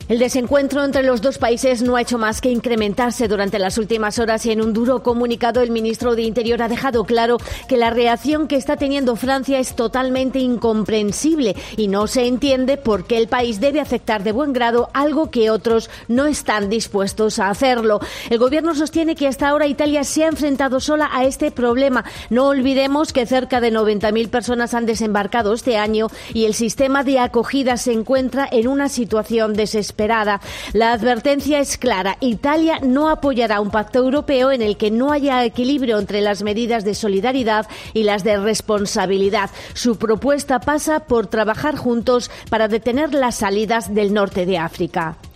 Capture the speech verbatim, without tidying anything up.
El desencuentro entre los dos países no ha hecho más que incrementarse durante las últimas horas y en un duro comunicado el ministro de Interior ha dejado claro que la reacción que está teniendo Francia es totalmente incomprensible y no se entiende por qué el país debe aceptar de buen grado algo que otros no están dispuestos a hacerlo. El gobierno sostiene que hasta ahora Italia se ha enfrentado sola a este problema. No olvidemos que cerca de noventa mil personas han desembarcado este año y el sistema de acogida se encuentra en una situación desesperada. La advertencia es clara. Italia no apoyará un pacto europeo en el que no haya equilibrio entre las medidas de solidaridad y las de responsabilidad. Su propuesta pasa por trabajar juntos para detener las salidas del norte de África.